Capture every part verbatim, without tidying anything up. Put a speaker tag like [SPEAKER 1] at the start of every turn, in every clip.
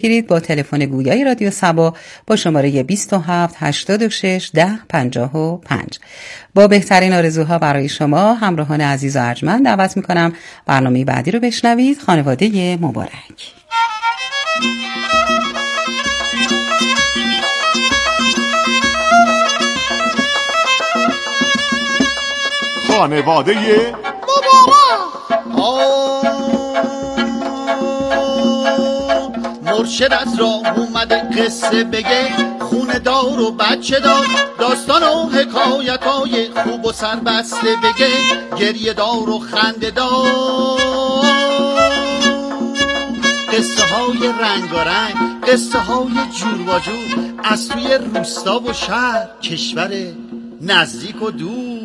[SPEAKER 1] گیرید با تلفن گویای رادیو صبا با شماره بیست و هفت هشتاد و شش ده پنجاه و پنج. با بهترین آرزوها برای شما همراهان عزیز و ارجمند دعوت میکنم برنامه بعدی رو بشنوید. خانواده مبارک.
[SPEAKER 2] خانواده
[SPEAKER 3] مرشد از راه اومده قصه بگه، خونه دار و بچه دار، داستان و حکایت های خوب و سربسته بگه، گریه دار و خنده دار، قصه های رنگارنگ، قصه های جور و جور، از توی روستا و شهر، کشور نزدیک و دور.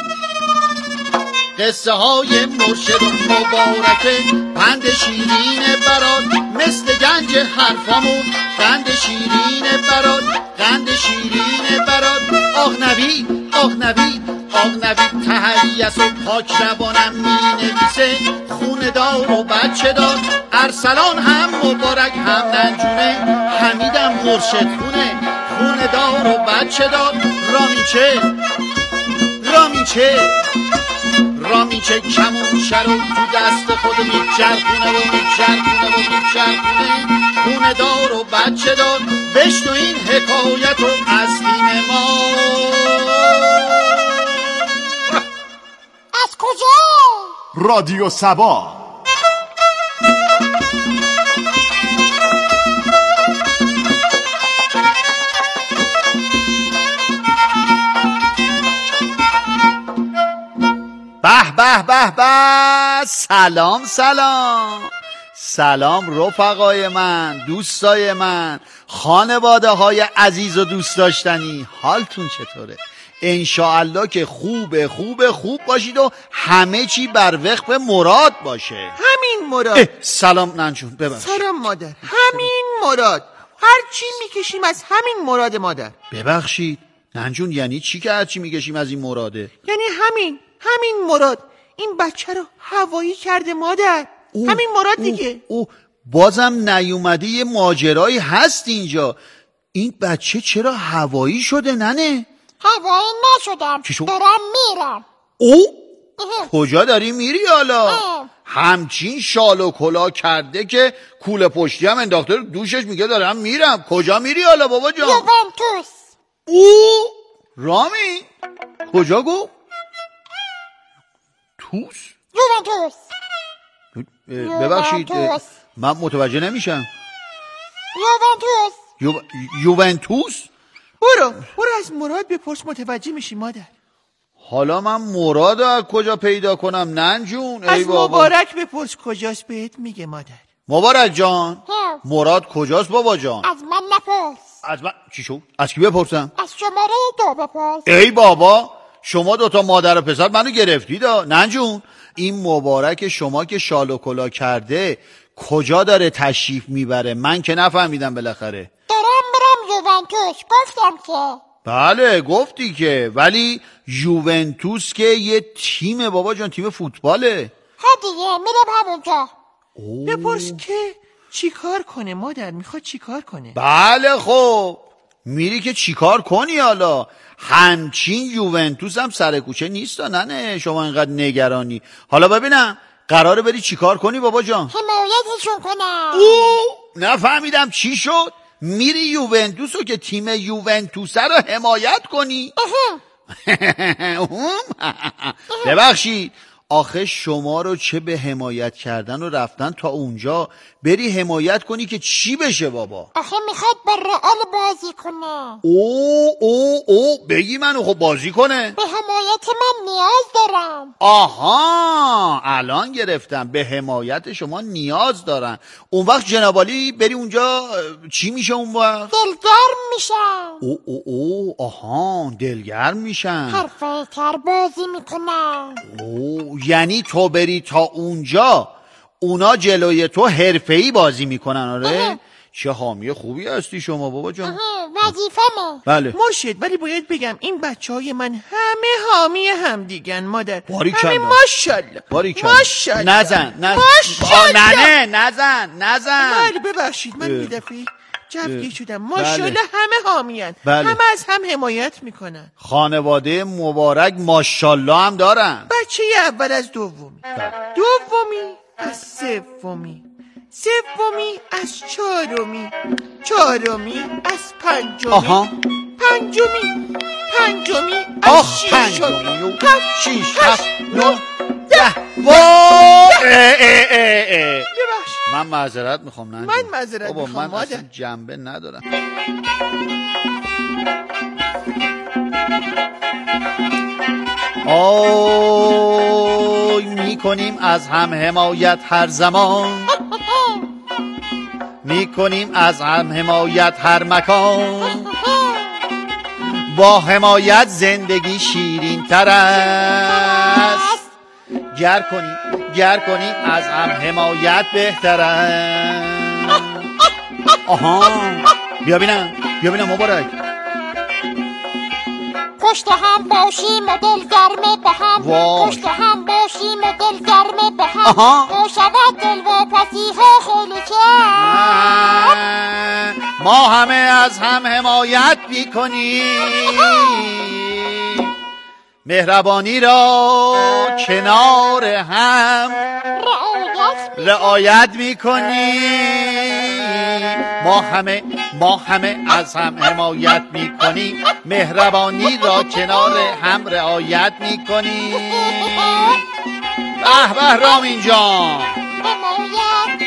[SPEAKER 3] قصه های مرشد و مبارکه، پند شیرین برات، مثل گنج حرفامون، قند شیرین برات، قند شیرین برات. آه نوید، آه نوید، آه نوید تهییس و پاک روانم می نویسه، خونه دار و بچه دار، ارسلان هم مبارک هم ننجونه، حمیدم مرشد خونه، خونه دار و بچه دار. رامیچه رامیچه رامیچه کمون شر و تو دست خود میچرخونه و میچرخونه و میچرخونه، خونه دار و بچه دار. بشنو این حکایت و از تیم ما.
[SPEAKER 4] از کجا؟
[SPEAKER 2] رادیو صبا.
[SPEAKER 3] به به به به، سلام سلام سلام رفقای من، دوستای من، خانواده های عزیز و دوست داشتنی، حالتون چطوره؟ انشاءالله که خوب خوب خوب باشید و همه چی بر وفق مراد باشه.
[SPEAKER 5] همین مراد.
[SPEAKER 3] سلام ننجون، ببخشید.
[SPEAKER 5] سلام مادر. همین مراد، هر چی میکشیم از همین مراد مادر.
[SPEAKER 3] ببخشید ننجون، یعنی چی که هر چی میکشیم از این مراده؟
[SPEAKER 5] یعنی همین همین مراد این بچه رو هوایی کرده مادر. او همین مراد دیگه.
[SPEAKER 3] او, او بازم نیومده، یه ماجرایی هست اینجا. این بچه چرا هوایی شده ننه؟
[SPEAKER 4] هوایی نشدم، دارم میرم.
[SPEAKER 3] او کجا داری میری حالا؟ همچین شال و کلا کرده که کوله پشتی هم انداخته رو دوشش، میگه دارم میرم. کجا میری حالا بابا جان؟
[SPEAKER 4] یوونتوس.
[SPEAKER 3] او رامی کجا گفت؟ توس؟
[SPEAKER 4] یوونتوس.
[SPEAKER 3] ببخشید من متوجه نمیشم.
[SPEAKER 4] یوونتوس.
[SPEAKER 3] یو... یوونتوس؟
[SPEAKER 5] برو برو از مراد بپرس، متوجه میشی مادر.
[SPEAKER 3] حالا من مراد از کجا پیدا کنم ننجون؟
[SPEAKER 5] از مبارک بپرس کجاست، بهت میگه مادر.
[SPEAKER 3] مبارک جان مراد کجاست بابا جان؟
[SPEAKER 4] از من نپرس.
[SPEAKER 3] از من چی شو؟ از کی بپرسم؟
[SPEAKER 4] از شماره دو بپرس.
[SPEAKER 3] ای بابا شما دوتا مادر و پسر منو گرفتید ننجون. این مبارک شما که شال و کلا کرده کجا داره تشریف میبره؟ من که نفهمیدم. بالاخره
[SPEAKER 4] دارم برم یوونتوس. گفتم که
[SPEAKER 3] بله گفتی که، ولی یوونتوس که یه تیمه بابا جان، تیم فوتباله.
[SPEAKER 4] ها دیگه میرم همونجا.
[SPEAKER 5] بپرس که چی کار کنه مادر، میخواد چی کار کنه.
[SPEAKER 3] بله خب میری که چی کار کنی حالا؟ همچین یوونتوس هم سر کوچه نیست نه شما اینقدر نگرانی. حالا ببینم قراره بری چی کار کنی بابا جان؟
[SPEAKER 4] حمایتشون کنم.
[SPEAKER 3] او نفهمیدم چی شد؟ میری یوونتوسو که تیم یوونتوس رو حمایت کنی؟ ببخشید آخه شما رو چه به حمایت کردن و رفتن تا اونجا بری حمایت کنی که چی بشه بابا؟
[SPEAKER 4] آخه میخواد با رئال بازی کنه.
[SPEAKER 3] او او او بگی منو خب بازی کنه؟
[SPEAKER 4] به حمایت من نیاز دارم.
[SPEAKER 3] آها الان گرفتم، به حمایت شما نیاز دارن. اون وقت جنابالی بری اونجا چی میشه اون وقت؟
[SPEAKER 4] دلگرم میشن.
[SPEAKER 3] او او او آها دلگرم میشن،
[SPEAKER 4] حرفه تر بازی میکنن.
[SPEAKER 3] او یعنی تو بری تا اونجا اونا جلوی تو حرفه‌ای بازی میکنن. آره چه حامی خوبی هستی شما بابا جان.
[SPEAKER 4] آها ولی وظیفمه.
[SPEAKER 2] بله
[SPEAKER 5] مرشد، ولی باید بگم این بچه های من همه حامی هم دیگن مادر.
[SPEAKER 2] باریکلا.
[SPEAKER 5] همه ماشالله
[SPEAKER 2] باریکلا.
[SPEAKER 5] ماشالله.
[SPEAKER 2] نزن نزن
[SPEAKER 5] ماشالله.
[SPEAKER 2] آه، نه نه نزن نزن.
[SPEAKER 5] بله ببخشید من
[SPEAKER 2] اه.
[SPEAKER 5] یه دفعه جوگیر
[SPEAKER 2] اه.
[SPEAKER 5] شدم. ماشالله
[SPEAKER 2] بله.
[SPEAKER 5] همه حامیان.
[SPEAKER 2] بله.
[SPEAKER 5] همه از هم حمایت میکنن.
[SPEAKER 2] خانواده مبارک ماشالله هم دارن.
[SPEAKER 5] بچه اول از دومی، دومی از سومی، سومی از چهارمی، چهارمی از پنجمی،
[SPEAKER 2] آها.
[SPEAKER 5] پنجمی پنجمی
[SPEAKER 2] آه
[SPEAKER 5] از شیشمی،
[SPEAKER 2] پنجمی
[SPEAKER 5] هفت،
[SPEAKER 2] شیش
[SPEAKER 5] هشت،
[SPEAKER 2] هفت نه ده. وای اه اه اه اه.
[SPEAKER 5] ببخشید
[SPEAKER 2] من معذرت میخوام. نه
[SPEAKER 5] من معذرت
[SPEAKER 2] بابا
[SPEAKER 5] میخوام،
[SPEAKER 2] من
[SPEAKER 5] مادر.
[SPEAKER 2] اصلا جنبه ندارم. آی میکنیم از هم حمایت هر زمان، میکنیم از هم حمایت هر مکان، با حمایت زندگی شیرین تر است. گر کنیم گر کنیم از هم حمایت بهتر است. آها بیا بینم بیا بینم مبارک.
[SPEAKER 4] پشت هم باشیم و دل گرمه به هم،
[SPEAKER 2] وای.
[SPEAKER 4] پشت هم باشیم و دل گرمه به هم،
[SPEAKER 2] آها.
[SPEAKER 4] تو شود دل و پسیها خیلی کم.
[SPEAKER 2] ما همه از هم حمایت میکنیم، مهربانی را کنار هم
[SPEAKER 4] رعایت می
[SPEAKER 2] رعایت میکنیم. ما همه ما همه از هم حمایت میکنیم، مهربانی را کنار هم رعایت میکنیم. به به رامین جان.
[SPEAKER 4] حمایت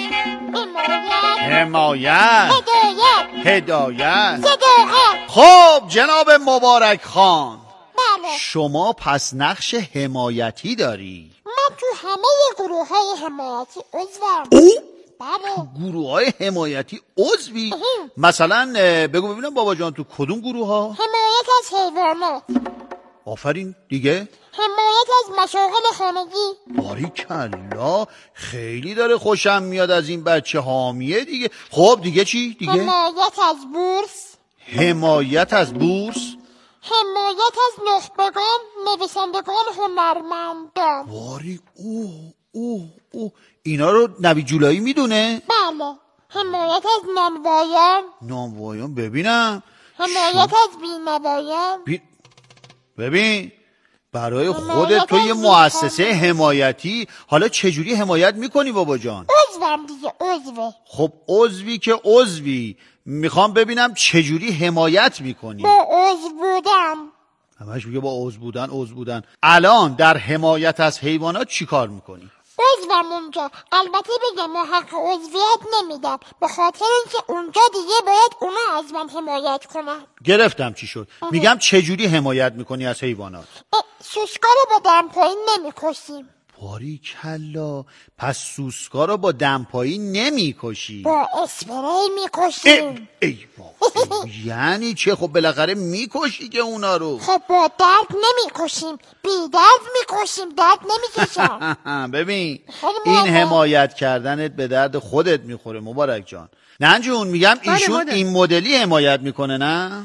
[SPEAKER 4] حمایت
[SPEAKER 2] حمایت
[SPEAKER 4] هدایت
[SPEAKER 2] هدایت.
[SPEAKER 4] صداقت.
[SPEAKER 2] خب جناب مبارک خان،
[SPEAKER 4] بله
[SPEAKER 2] شما پس نقش حمایتی داری؟
[SPEAKER 4] من تو همه گروه های حمایتی عضوم.
[SPEAKER 2] او
[SPEAKER 4] بله
[SPEAKER 2] گروه های حمایتی عضوی؟ مثلا اه، بگو ببینم بابا جان تو کدوم گروه ها؟
[SPEAKER 4] حمایت از حیوانات،
[SPEAKER 2] آفرین. دیگه؟
[SPEAKER 4] حمایت از مشاغل خانگی،
[SPEAKER 2] باریکلا، خیلی داره خوشم میاد از این بچه حامیه دیگه. خب دیگه چی؟ دیگه؟
[SPEAKER 4] حمایت از بورس،
[SPEAKER 2] حمایت از بورس.
[SPEAKER 4] حمایت از نخبگان، نویسندگان، هنرمندان.
[SPEAKER 2] واری اوه اوه اوه اینا رو نوید جولایی میدونه؟
[SPEAKER 4] بله حمایت از نانوایان،
[SPEAKER 2] نانوایان. ببینم
[SPEAKER 4] حمایت از بینوایان.
[SPEAKER 2] بی... ببین برای
[SPEAKER 4] حمایت
[SPEAKER 2] خودت تو یه
[SPEAKER 4] از
[SPEAKER 2] مؤسسه
[SPEAKER 4] بیکاران.
[SPEAKER 2] حمایتی، حالا چجوری حمایت میکنی بابا جان؟
[SPEAKER 4] عضوم دیگه عضوه.
[SPEAKER 2] خب عضوی که عضوی، میخوام ببینم چجوری حمایت میکنی.
[SPEAKER 4] با عضو بودن
[SPEAKER 2] همش میگه با عضو بودن عضو بودن. الان در حمایت از حیوانات چی کار میکنی؟
[SPEAKER 4] عضوم اونجا. البته بگم من حق عضویت نمیدم، به خاطر اینکه اونجا دیگه باید اونا از من حمایت کنن.
[SPEAKER 2] گرفتم چی شد. میگم چجوری حمایت میکنی از حیوانات؟
[SPEAKER 4] اه، سوسکا رو با دمپایی نمیکشیم،
[SPEAKER 2] باریکلا، پس سوسکا رو با دمپایی نمیکشی؟
[SPEAKER 4] با اسپری
[SPEAKER 2] ای,
[SPEAKER 4] میکشیم.
[SPEAKER 2] ای بابا. یعنی چه؟ خب بالاخره میکشی که اونا رو.
[SPEAKER 4] خب با درد نمیکشیم، بی درد میکشیم، درد نمیکشم.
[SPEAKER 2] ببین
[SPEAKER 4] خیلی
[SPEAKER 2] این
[SPEAKER 4] مهمه.
[SPEAKER 2] حمایت کردنت به درد خودت میخوره مبارک جان. ننجون میگم
[SPEAKER 5] بله
[SPEAKER 2] ایشون
[SPEAKER 5] مادر.
[SPEAKER 2] این مدلی حمایت میکنه نه؟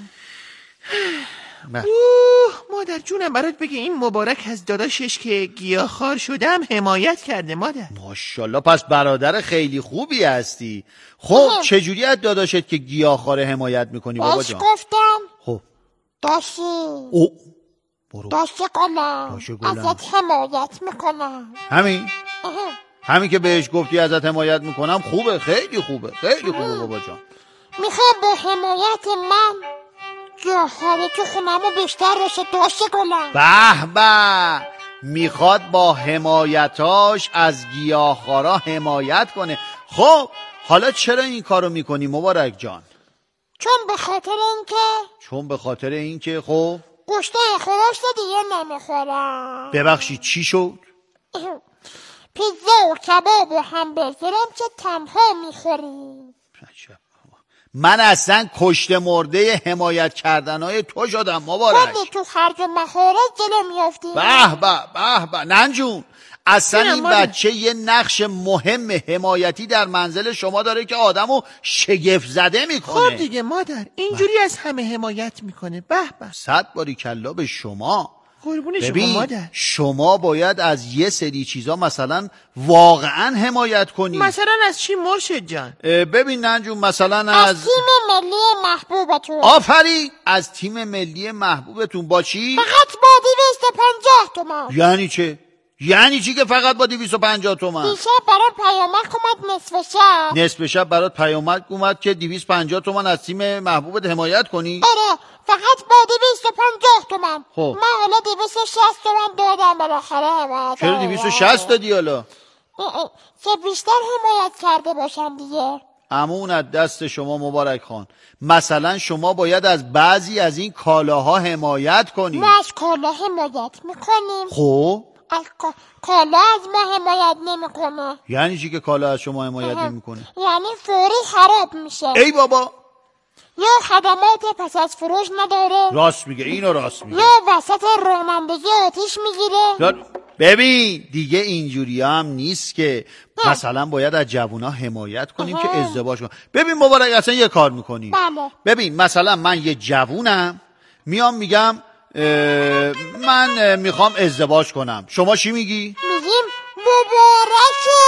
[SPEAKER 2] بله.
[SPEAKER 5] اوه مادر جونم برات بگه این مبارک از داداشش که گیاهخوار شدم حمایت کرده مادر.
[SPEAKER 2] ماشاءالله، پس برادر خیلی خوبی هستی. خب چجوری از داداشت که گیاهخواره حمایت میکنی بابا
[SPEAKER 4] بهش
[SPEAKER 2] جان؟
[SPEAKER 4] گفتم
[SPEAKER 2] خب
[SPEAKER 4] داشتی
[SPEAKER 2] او برو
[SPEAKER 4] داشتی قلم
[SPEAKER 2] داشتی قلم.
[SPEAKER 4] ازت حمایت میکنم.
[SPEAKER 2] همین همین که بهش گفتی ازت حمایت میکنم خوبه، خیلی خوبه، خیلی خوبه بابا جان.
[SPEAKER 4] میخوام با حمایت من گیاهخواری تو خونمو بیشتر بشه. داشتی قلم.
[SPEAKER 2] به به، میخواد با حمایتاش از گیاهخوارا حمایت کنه. خب حالا چرا این کارو میکنی مبارک جان؟
[SPEAKER 4] چون به خاطر اینکه
[SPEAKER 2] چون به خاطر اینکه خب
[SPEAKER 4] گوشت خورشت دیگه نمیخورم.
[SPEAKER 2] ببخشید چی شد؟
[SPEAKER 4] پیزا و کباب و همبرگرم که تنها میخوریم.
[SPEAKER 2] من اصلا کشته مرده حمایت کردنهای تو شدم مبارک.
[SPEAKER 4] کلی تو خرج و مخارج جلو میافتیم.
[SPEAKER 2] به به به به ننجون، اصلا
[SPEAKER 5] جونم
[SPEAKER 2] این
[SPEAKER 5] مادر.
[SPEAKER 2] بچه یه نقش مهم حمایتی در منزل شما داره که آدمو شگفت زده
[SPEAKER 5] خب
[SPEAKER 2] میکنه.
[SPEAKER 5] دیگه مادر اینجوری از همه حمایت میکنه. به به،
[SPEAKER 2] صد باری کلا به شما.
[SPEAKER 5] قربون شما
[SPEAKER 2] ببین
[SPEAKER 5] مادر.
[SPEAKER 2] شما باید از یه سری چیزا مثلا واقعا حمایت کنی.
[SPEAKER 5] مثلا از چی مرشد جان؟
[SPEAKER 2] اه، ببین ننجون مثلا
[SPEAKER 4] از
[SPEAKER 2] از
[SPEAKER 4] تیم ملی محبوبتون.
[SPEAKER 2] آفرین از تیم ملی محبوبتون با چی؟
[SPEAKER 4] فقط با دویست و پنجاه تومن.
[SPEAKER 2] یعنی چه؟ یعنی چی که فقط با دویست و پنجاه تومن؟
[SPEAKER 4] دیشب برات پیامک اومد نصف شب.
[SPEAKER 2] نصف شب برات پیامک اومد که دویست و پنجاه تومن از تیم محبوبت حمایت کنی؟
[SPEAKER 4] آره فقط با دویست و پنجاه تومن.
[SPEAKER 2] خب.
[SPEAKER 4] من حالا دویست و شصت تومن دادم بالاخره حمایت.
[SPEAKER 2] چرا دویست و شصت دادی حالا؟
[SPEAKER 4] چه بیشتر حمایت کرده باشم دیگه.
[SPEAKER 2] امون از دست شما مبارک خان. مثلا شما باید از بعضی از این کالاها حمایت کنی.
[SPEAKER 4] ما از کالا حمایت میکنیم.
[SPEAKER 2] خب
[SPEAKER 4] از کا- کالا از ما حمایت نمیکنه.
[SPEAKER 2] یعنی چی که کالا از شما حمایت نمیکنه؟
[SPEAKER 4] یعنی فوری خراب میشه.
[SPEAKER 2] ای بابا
[SPEAKER 4] یا خدمات پس از فروش نداره.
[SPEAKER 2] راست میگه، اینو راست میگه.
[SPEAKER 4] یا وسط رانندگی آتیش میگیره.
[SPEAKER 2] را- ببین دیگه اینجوری هم نیست که مثلا باید از جوونا حمایت کنیم که ازدواج کنیم. ببین مبارک اصلا یه کار میکنیم.
[SPEAKER 4] بله.
[SPEAKER 2] ببین مثلا من یه جوونم میام میگم اه، من اه، میخوام ازدواج کنم. شما چی میگی؟
[SPEAKER 4] میگیم مبارکه.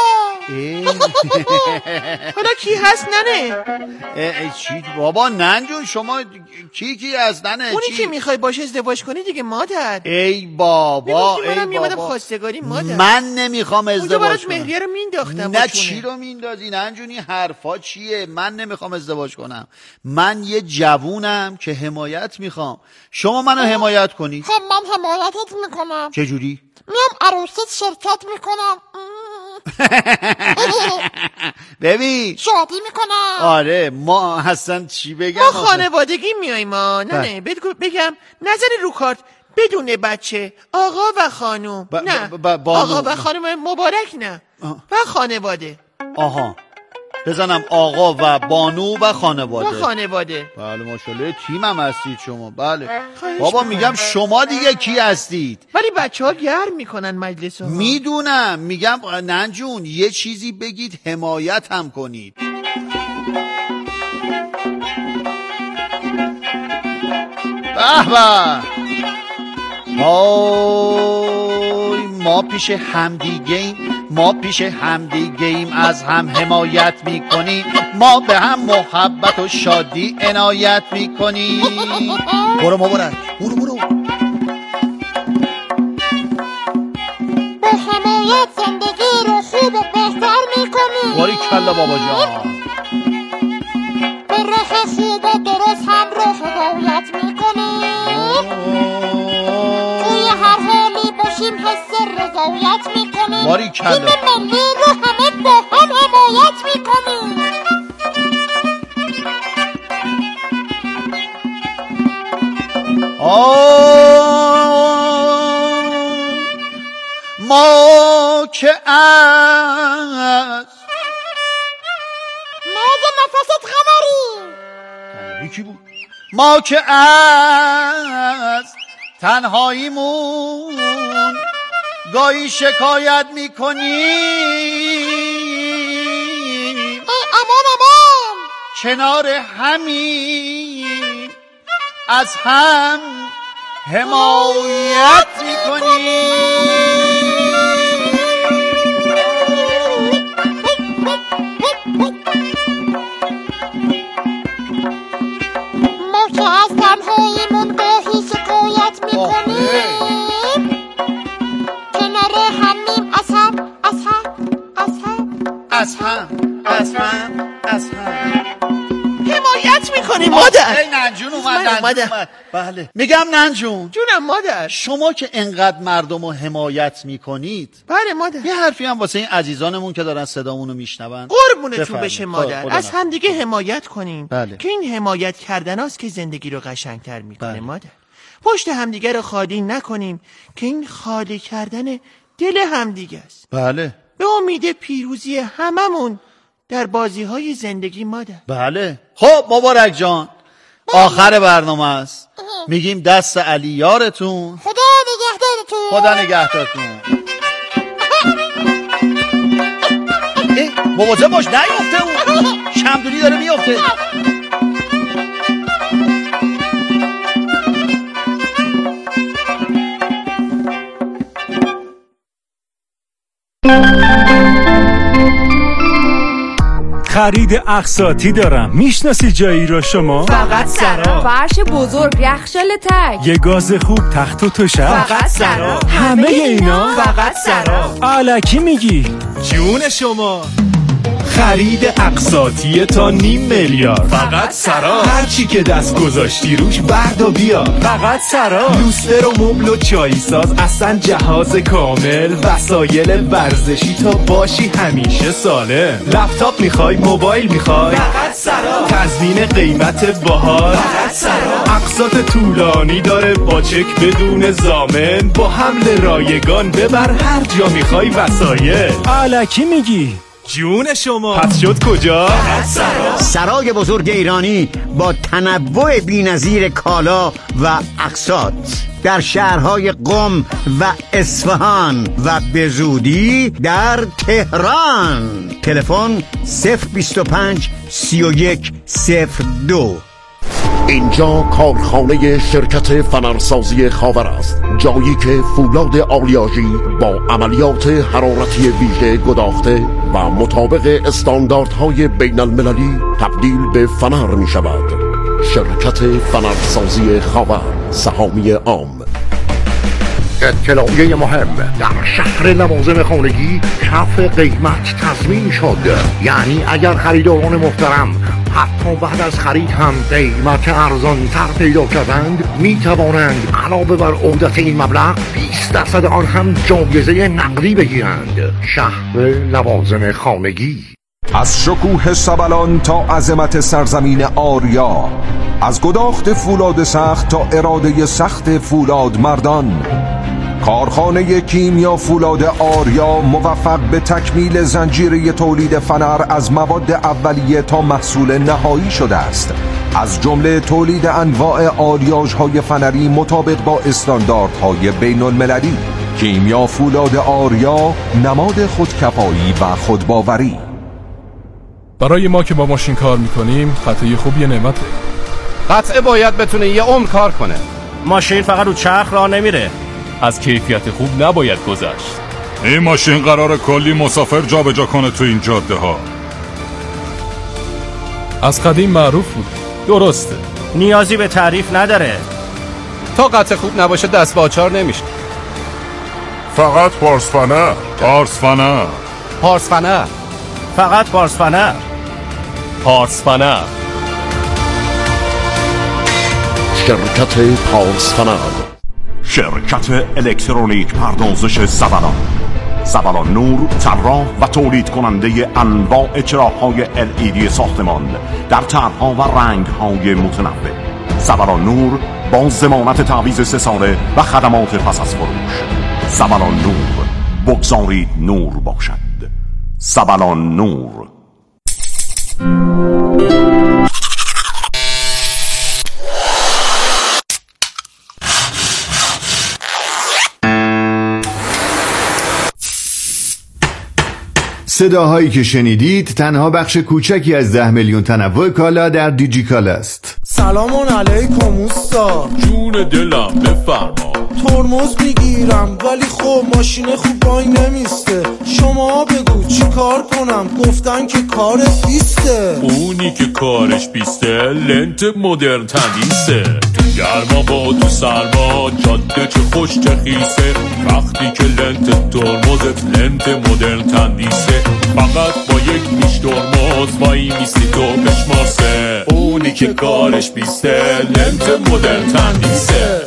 [SPEAKER 2] اه،
[SPEAKER 5] حالا کی هست ننه؟
[SPEAKER 2] اه، اه، چی بابا ننجون شما کی کی هستن؟
[SPEAKER 5] اونی
[SPEAKER 2] چی؟
[SPEAKER 5] که میخوای باش ازدواج کنی دیگه مادر.
[SPEAKER 2] ای بابا
[SPEAKER 5] میگفتی منم
[SPEAKER 2] ای
[SPEAKER 5] میامدم
[SPEAKER 2] بابا
[SPEAKER 5] خواستگاری مادر.
[SPEAKER 2] من نمیخوام
[SPEAKER 5] اونجا
[SPEAKER 2] ازدواج
[SPEAKER 5] برات
[SPEAKER 2] کنم.
[SPEAKER 5] مهریه رو مینداختم.
[SPEAKER 2] نه چی رو میندازی ننجونی؟ حرفا چیه؟ من نمیخوام ازدواج کنم. من یه جوونم که حمایت میخوام. شما منو حمایت کنید.
[SPEAKER 4] خب من حمایتت میکنم.
[SPEAKER 2] چه جوری؟
[SPEAKER 4] میام عروست شرکت میکنم.
[SPEAKER 2] ببین
[SPEAKER 4] شادی میکنم.
[SPEAKER 2] آره ما اصلا چی بگم
[SPEAKER 5] ما
[SPEAKER 2] آخه؟
[SPEAKER 5] خانوادگی میاییم ما. نه
[SPEAKER 2] بله.
[SPEAKER 5] نه بگو- بگم نظری رو کارت بدون بچه آقا و خانوم.
[SPEAKER 2] ب-
[SPEAKER 5] نه
[SPEAKER 2] ب- ب- بانو.
[SPEAKER 5] آقا و خانوم مبارک نه.
[SPEAKER 2] آه.
[SPEAKER 5] و خانواده.
[SPEAKER 2] آها بزنم آقا و بانو و
[SPEAKER 5] و
[SPEAKER 2] خانواده.
[SPEAKER 5] خانواده.
[SPEAKER 2] بله ماشاءالله تیمم هستید شما. بله
[SPEAKER 5] خواهش
[SPEAKER 2] بابا
[SPEAKER 5] می‌کنم.
[SPEAKER 2] میگم شما دیگه کی هستید؟
[SPEAKER 5] ولی بچه ها گرم میکنن مجلس ها.
[SPEAKER 2] میدونم میگم ننجون یه چیزی بگید حمایت هم کنید. به به وای ما پیش همدیگه‌ایم، ما پیش همدیگه‌ایم، از هم حمایت میکنیم، ما به هم محبت و شادی عنایت میکنیم. برو مبارک برو برو.
[SPEAKER 4] با حمایت زندگی رو خوب و بهتر میکنیم.
[SPEAKER 2] باری کلا بابا جان.
[SPEAKER 4] به راه خوب و درست هم رو هدایت میکنیم. توی هر حالی باشیم حس رضایت میکنیم.
[SPEAKER 2] باری کلا.
[SPEAKER 4] تیم ملی رو همه با هم حمایت میکنیم.
[SPEAKER 2] آه ما که از
[SPEAKER 4] ناز نفست قمری.
[SPEAKER 2] یکی بود. ما که از تنهاییمون گاهی شکایت میکنیم،
[SPEAKER 4] ای امان امان.
[SPEAKER 2] کنار همین از هم حمایت میکنیم.
[SPEAKER 4] ما که از تنهاییمون گاهی شکایت میکنیم. کنار همیم از هم از هم از هم.
[SPEAKER 2] از هم از هم از هم
[SPEAKER 5] حمایت میکنیم مادر.
[SPEAKER 2] ای ننجون اومد.
[SPEAKER 5] من
[SPEAKER 2] ننجون
[SPEAKER 5] اومدم.
[SPEAKER 2] اومد. بله میگم ننجون
[SPEAKER 5] جونم مادر.
[SPEAKER 2] شما که انقدر مردم رو حمایت میکنید،
[SPEAKER 5] بله مادر.
[SPEAKER 2] یه حرفی هم واسه این عزیزانمون که دارن صدامونو میشنون
[SPEAKER 5] قربونتون
[SPEAKER 2] بفرمایید.
[SPEAKER 5] بشه
[SPEAKER 2] خدا-
[SPEAKER 5] مادر.
[SPEAKER 2] خدا
[SPEAKER 5] از
[SPEAKER 2] نکنه.
[SPEAKER 5] همدیگه حمایت کنیم.
[SPEAKER 2] بله.
[SPEAKER 5] که این حمایت کردن هاست که زندگی رو قشنگتر میکنه
[SPEAKER 2] بله.
[SPEAKER 5] مادر. پشت همدیگه رو خالی نکنیم که این خالی کردن دل همدیگه است.
[SPEAKER 2] بله
[SPEAKER 5] به امید پیروزی هممون در بازی های زندگی مادر.
[SPEAKER 2] بله. خب مبارک جان آخر برنامه است. میگیم دست علی یارتون،
[SPEAKER 4] خدا نگهدارتون.
[SPEAKER 2] خدا نگهدارتون. مواظب باش نیفته اون شمدونی داره میفته.
[SPEAKER 6] خرید اقساطی دارم. میشناسی جایی رو شما؟
[SPEAKER 7] فقط سرا. فرش بزرگ، یخچال تک،
[SPEAKER 6] یه گاز خوب، تخت و توشک.
[SPEAKER 7] فقط سرا.
[SPEAKER 6] همه اینا
[SPEAKER 7] فقط سرا.
[SPEAKER 6] الکی میگی؟ جون شما. خرید اقساطی تا نیم میلیارد. فقط سرا. هر چی که دست گذاشتی روش برد و بیار. فقط سرا. لوستر و مبل و چای ساز، اصلا جهاز کامل، وسایل ورزشی تا باشی همیشه سالم. لپتاپ میخوای، موبایل میخوای، فقط سرا. تضمین قیمت باحال، فقط سرا. اقساط طولانی داره با چک بدون ضامن، با حمل رایگان ببر هر جا میخوای وسایل. الکی میگی؟ جون شما. پس شد کجا؟
[SPEAKER 3] سرا. سرای بزرگ ایرانی با تنوع بی‌نظیر کالا و اقساط در شهرهای قم و اصفهان و به زودی در تهران. تلفن صفر بیست و پنج سی و یک صفر دو.
[SPEAKER 8] اینجا کارخانه شرکت فنرسازی خاور است، جایی که فولاد آلیاژی با عملیات حرارتی ویژه گداخته و مطابق استانداردهای بین المللی تبدیل به فنر می شود. شرکت فنرسازی خاور، سهامی عام. اطلاعیه مهم: در شهر لوازم خانگی کف قیمت تضمین شد، یعنی اگر خریداران محترم حتی بعد از خرید هم قیمت ارزان تر پیدا کردند، می توانند علاوه بر عودت این مبلغ بیست درصد آن هم جایزه نقدی بگیرند. شهر لوازم خانگی.
[SPEAKER 9] از شکوه سبلان تا عظمت سرزمین آریا، از گداخت فولاد سخت تا اراده سخت فولاد مردان، کارخانه کیمیا فولاد آریا موفق به تکمیل زنجیره تولید فنر از مواد اولیه تا محصول نهایی شده است، از جمله تولید انواع آلیاژهای فنری مطابق با استانداردهای بین المللی. کیمیا فولاد آریا، نماد خودکفایی و خودباوری.
[SPEAKER 10] برای ما که با ماشین کار میکنیم قطعه خوب یه نعمته.
[SPEAKER 11] قطعه باید بتونه یه عمر کار کنه. ماشین فقط رو چرخ راه نمیره.
[SPEAKER 10] از کیفیت خوب نباید گذشت.
[SPEAKER 12] این ماشین قراره کلی مسافر جا به جا کنه تو این جاده ها.
[SPEAKER 10] از قدیم معروف بود. درسته،
[SPEAKER 11] نیازی به تعریف نداره. تا قطعه خوب نباشه دست به آچار نمیشه.
[SPEAKER 12] فقط پارس فنر. پارس فنر.
[SPEAKER 11] پارس فنر. فقط پارس فنر.
[SPEAKER 10] پارس فنر.
[SPEAKER 8] شرکت پارس فنر.
[SPEAKER 13] شرکت الکترونیک پردازش زبلان. زبلان نور، طراح و تولید کننده انواع چراغ‌های ال ای دی ساختمان در طرح‌ها و رنگ‌های متنوع. زبلان نور با ضمانت تعویض سه ساله و خدمات پس از فروش. زبلان نور، بگذارید نور باشد. زبلان نور.
[SPEAKER 14] صداهایی که شنیدید تنها بخش کوچکی از ده میلیون تنوع کالا در دیجی کالا است.
[SPEAKER 15] سلام علیکم اوستا.
[SPEAKER 10] جون دلم بفرما.
[SPEAKER 15] ترمز میگیرم ولی خب ماشین خوب پای نمیسته. شما بگو چی کار کنم؟ گفتن که کارت بیسته.
[SPEAKER 10] اونی که کارش بیسته لنت مدرن تندیسه. تو گرما با تو سرما جاده چه خوش چه خیسه. وقتی که لنت ترمزت لنت مدرن تندیسه، فقط با یک میش ترمز وای میستی تو بشماسه. اونی که کارش بیسته لنت مدرن تندیسه.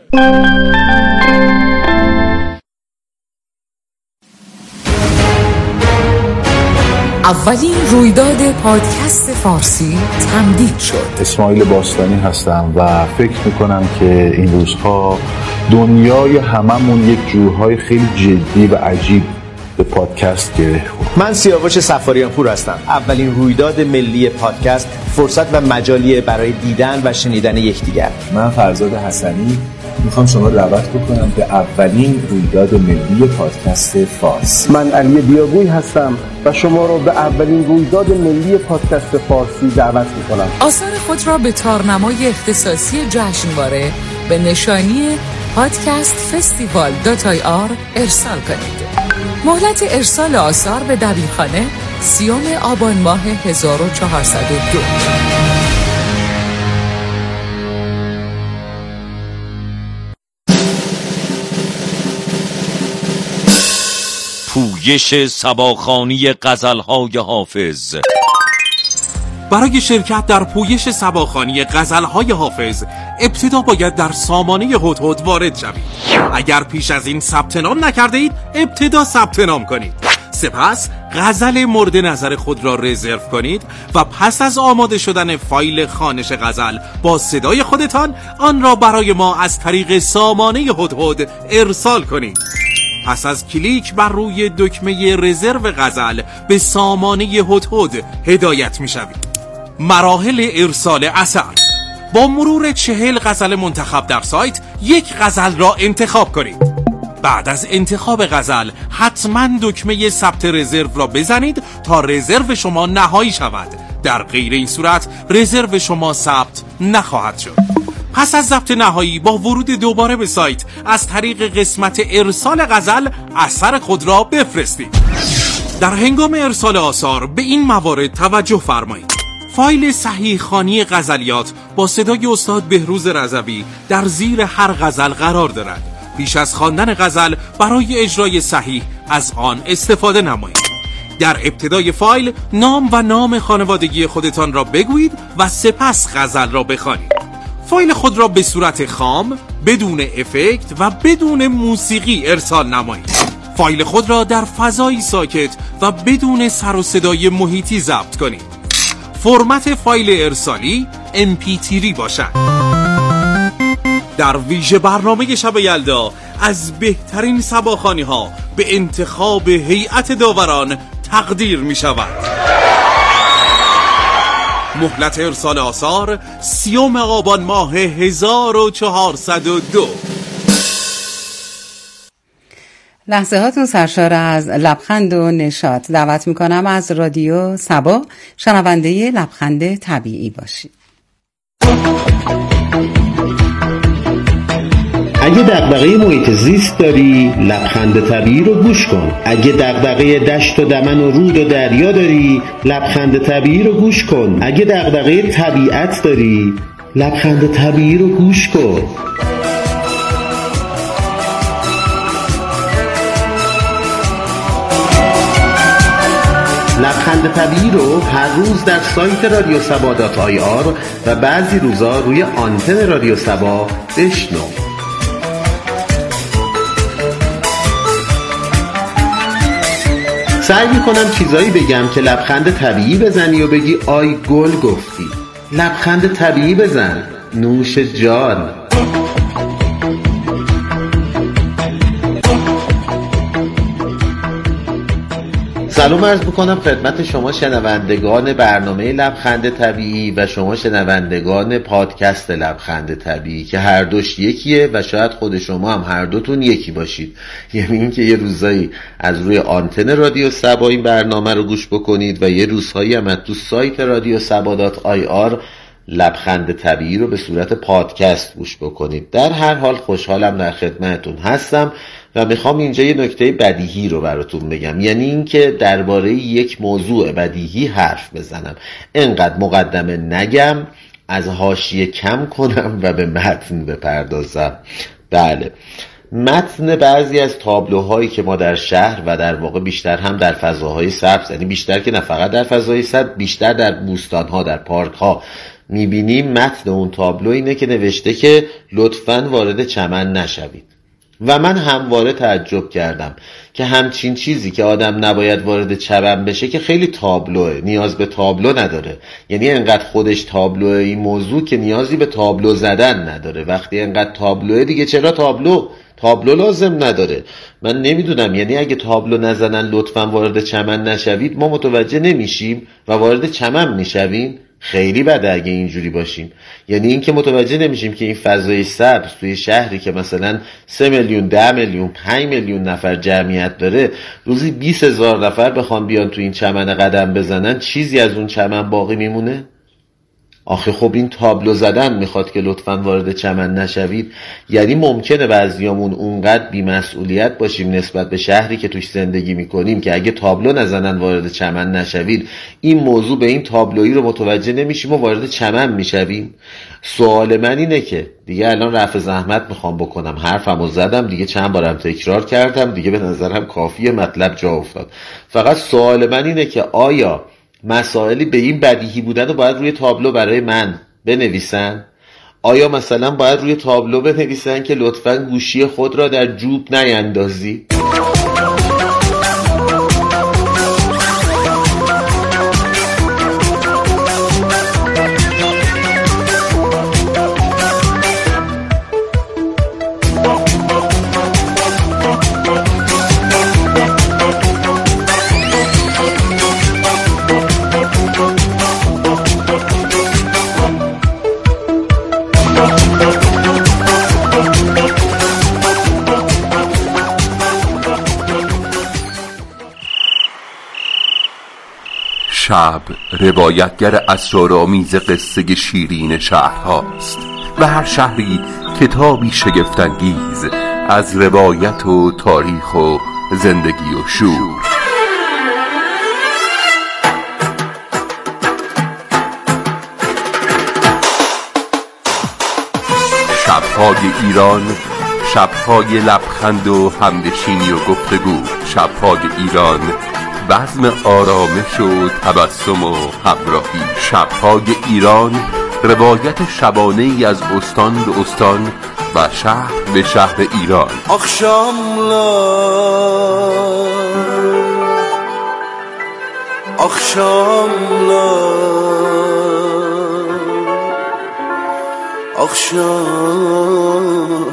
[SPEAKER 16] اولین رویداد پادکست فارسی تمدید شد.
[SPEAKER 17] اسماعیل باستانی هستم و فکر میکنم که این روزها دنیای هممون یک جورهای خیلی جدی و عجیب به پادکست گره خورد.
[SPEAKER 18] من سیاوش سفاریان پور هستم. اولین رویداد ملی پادکست فرصت و مجالیه برای دیدن و شنیدن یکدیگر.
[SPEAKER 19] من فرزاد حسنی
[SPEAKER 17] میخوام شما رو دعوت بکنم به اولین رویداد ملی پادکست فارسی.
[SPEAKER 19] من علی بیابوی هستم و شما رو به اولین رویداد ملی پادکست فارسی دعوت میکنم.
[SPEAKER 16] آثار خود را به تارنمای اختصاصی جشنواره به نشانی پادکست فستیوال دات آی آر ارسال کنید. مهلت ارسال آثار به دبیرخانه سیوم آبان ماه هزار و چهارصد و دو.
[SPEAKER 10] پویش صباخوانی غزل‌های حافظ.
[SPEAKER 20] برای شرکت در پویش صباخوانی غزل‌های حافظ ابتدا باید در سامانه هدهد وارد شوید. اگر پیش از این ثبت نام نکرده اید ابتدا ثبت نام کنید. سپس غزل مورد نظر خود را رزرو کنید و پس از آماده شدن فایل خوانش غزل با صدای خودتان آن را برای ما از طریق سامانه هدهد ارسال کنید. پس از کلیک بر روی دکمه رزرو غزل به سامانه هدهد هدایت می شوید. مراحل ارسال اثر: با مرور چهل غزل منتخب در سایت یک غزل را انتخاب کنید. بعد از انتخاب غزل حتما دکمه ثبت رزرو را بزنید تا رزرو شما نهایی شود. در غیر این صورت رزرو شما ثبت نخواهد شد. پس از ضبط نهایی با ورود دوباره به سایت از طریق قسمت ارسال غزل اثر خود را بفرستید. در هنگام ارسال آثار به این موارد توجه فرمایید: فایل صحیح خوانی غزلیات با صدای استاد بهروز رضوی در زیر هر غزل قرار دارد. پیش از خواندن غزل برای اجرای صحیح از آن استفاده نمایید. در ابتدای فایل نام و نام خانوادگی خودتان را بگویید و سپس غزل را بخوانید. فایل خود را به صورت خام، بدون افکت و بدون موسیقی ارسال نمایید. فایل خود را در فضایی ساکت و بدون سر و صدای محیطی ضبط کنید. فرمت فایل ارسالی ام پی تری باشد. در ویژه برنامه شب یلدا از بهترین صباخوانی ها به انتخاب هیئت داوران تقدیر می شود. مهلت ارسال آثار سیوم آبان ماه هزار و چهارصد و دو.
[SPEAKER 1] لحظه هاتون سرشار از لبخند و نشاط. دعوت میکنم از رادیو صبا شنونده لبخند طبیعی باشید.
[SPEAKER 21] اگه دغدغه محیط زیست داری لبخند طبیعی رو گوش کن. اگه دغدغه دشت و دمن و رود و دریا داری لبخند طبیعی رو گوش کن. اگه دغدغه طبیعت داری لبخند طبیعی رو گوش کن. لبخند طبیعی رو هر روز در سایت رادیو سبا دات آی آر و بعضی روزا روی آنتن رادیو سبا بشنو. سعی میکنم چیزایی بگم که لبخند طبیعی بزنی و بگی آی گل گفتی. لبخند طبیعی بزن، نوش جان. سلام عرض میکنم خدمت شما شنوندگان برنامه لبخند طبیعی و شما شنوندگان پادکست لبخند طبیعی که هر دوش یکیه و شاید خود شما هم هر دوتون یکی باشید. یعنی این که یه روزایی از روی آنتن رادیو سبا این برنامه رو گوش بکنید و یه روزهایی هم از تو سایت رادیو سبا دات آی آر لبخند طبیعی رو به صورت پادکست گوش بکنید. در هر حال خوشحالم در خدمتتون هستم و میخوام اینجا یه نکته بدیهی رو براتون بگم، یعنی این که درباره یک موضوع بدیهی حرف بزنم. انقدر مقدمه نگم، از حاشیه کم کنم و به متن بپردازم. بله، متن بعضی از تابلوهایی که ما در شهر و در واقع بیشتر هم در فضاهای سبز، یعنی بیشتر که نه فقط در فضاهای سبز، بیشتر در بوستانها، در پارکها میبینیم، متن اون تابلو اینه که نوشته که لطفاً وارد چمن نشوید. و من همواره تعجب کردم که همچین چیزی که آدم نباید وارد چمن بشه که خیلی تابلوه، نیاز به تابلو نداره. یعنی انقدر خودش تابلوه این موضوع که نیازی به تابلو زدن نداره. وقتی انقدر تابلوه دیگه چرا تابلو تابلو لازم نداره. من نمیدونم، یعنی اگه تابلو نزنن لطفاً وارد چمن نشوید ما متوجه نمیشیم و وارد چمن میشویم؟ خیلی بده اگه اینجوری باشیم. یعنی این که متوجه نمیشیم که این فضای سبز توی شهری که مثلا سه میلیون، ده میلیون، پنج میلیون نفر جمعیت داره، روزی بیست هزار نفر بخوان بیان تو این چمن قدم بزنن، چیزی از اون چمن باقی میمونه؟ آخه خب این تابلو زدن میخواد که لطفاً وارد چمن نشوید. یعنی ممکنه بعضیامون اونقدر بی‌مسئولیت باشیم نسبت به شهری که توش زندگی میکنیم که اگه تابلو نزنن وارد چمن نشوید، این موضوع به این تابلویی رو متوجه نمیشیم و وارد چمن میشویم. سوال من اینه که دیگه الان رفع زحمت میخوام بکنم، حرفمو زدم دیگه، چند بارم تکرار کردم دیگه، به نظرم کافیه، مطلب جا افتاد. فقط سوال من اینه که آیا مسائلی به این بدیهی بودن رو باید روی تابلو برای من بنویسن؟ آیا مثلا باید روی تابلو بنویسن که لطفاً گوشی خود را در جوب نیندازی؟
[SPEAKER 5] شب روایتگر اسرارآمیز قصه شیرین شهرهاست و هر شهری کتابی شگفت‌انگیز از روایت و تاریخ و زندگی و شور. شب‌های ایران، شب‌های لبخند و همنشینی و گفتگو، شب‌های ایران بزم آرامش و تبسم و همراهی، شب‌های ایران روایت شبانه ای از استان به استان و شهر به شهر ایران.
[SPEAKER 15] Akşamlar Akşamlar Akşamlar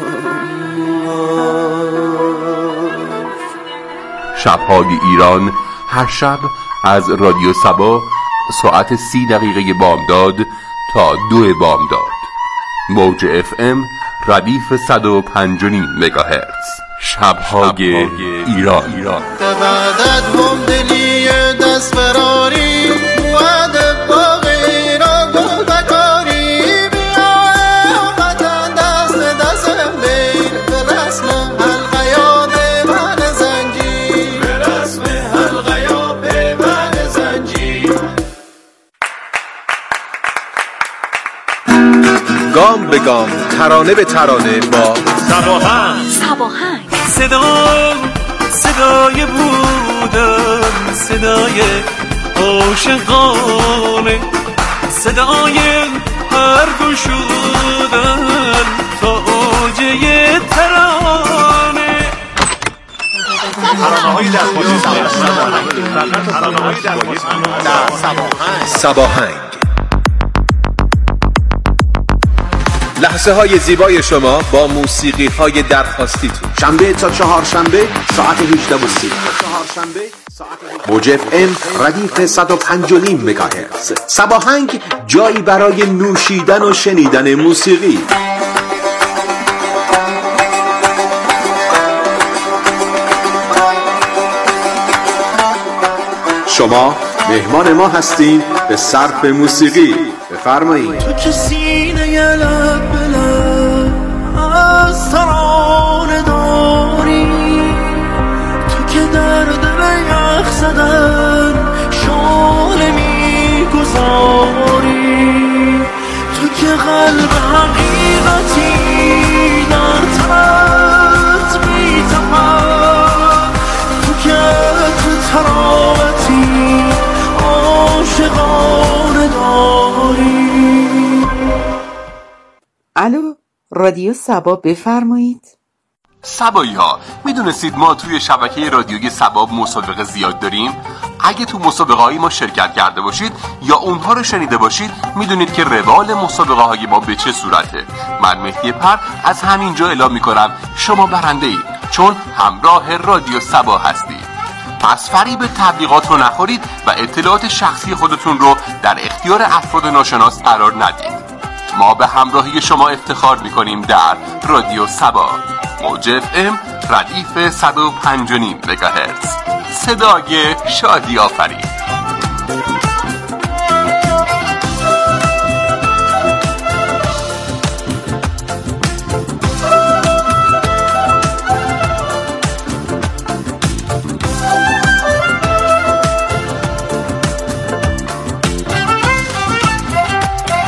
[SPEAKER 5] شب‌های ایران هر شب از رادیو صبا ساعت سی دقیقه بامداد تا دو بامداد، موج اف ام ردیف صد و پنج و نیم مگاهرتز. شب‌های ایران, ایران.
[SPEAKER 15] بعدت هم دلی دست فراری وعد باقی را گل بکاری بیا وطن دست دست لیل به رسم حلقه یاد من زنجیر، به رسم حلقه یاد من زنجیر.
[SPEAKER 18] گام به گام، ترانه به ترانه با
[SPEAKER 6] صباهنگ
[SPEAKER 7] صباهنگ
[SPEAKER 6] صدا صدای بودن، صدای عاشقانه، صدای هر گشودن تا اوجه ترانه.
[SPEAKER 18] ترانه‌های در صباهنگ، لحظه های زیبای شما با موسیقی های درخواستیتون، شنبه تا چهارشنبه ساعت هجده و سی، موج اف ام ردیف صد و پنج و نیم مگاهرتز. صباهنگ جایی برای نوشیدن و شنیدن موسیقی. شما مهمان ما هستین به صرف موسیقی. بفرمایید.
[SPEAKER 15] تو که سینه لب به لب از ترانه داری، تو که در دل یخ زدن شعله میگذاری، تو که قلب حقیقتی در تنت میتپد، تو که تو تراوتی عاشقانه داری.
[SPEAKER 16] الو، رادیو صبا، بفرمایید.
[SPEAKER 5] صبایی ها، میدونستید ما توی شبکه رادیوی صبا مسابقه زیاد داریم؟ اگه تو مسابقه های ما شرکت کرده باشید یا اونها رو شنیده باشید میدونید که روال مسابقه های ما به چه صورته. من مهدی پر از همینجا اعلام میکنم شما برنده اید، چون همراه رادیو صبا هستید. پس فریب تبلیغات رو نخورید و اطلاعات شخصی خودتون رو در اختیار افراد ناشناس قرار ندید. ما به همراهی شما افتخار میکنیم در رادیو سبا، موج اف ام ردیف صد و پنج و نیم مگاهرتز. صدای شادی آفرید.